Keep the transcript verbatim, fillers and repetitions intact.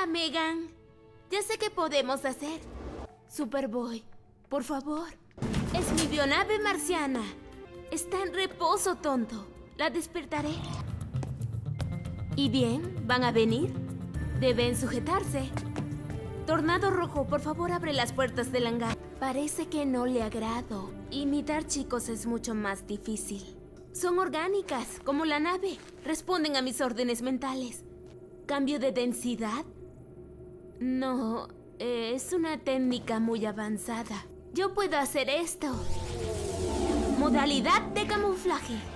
Hola, Megan. Ya sé qué podemos hacer. Superboy, por favor. Es mi bionave marciana. Está en reposo, tonto. La despertaré. ¿Y bien? ¿Van a venir? Deben sujetarse. Tornado Rojo, por favor, abre las puertas del hangar. Parece que no le agrado. Imitar chicos es mucho más difícil. Son orgánicas, como la nave. Responden a mis órdenes mentales. ¿Cambio de densidad? No, es una técnica muy avanzada. Yo puedo hacer esto. Modalidad de camuflaje.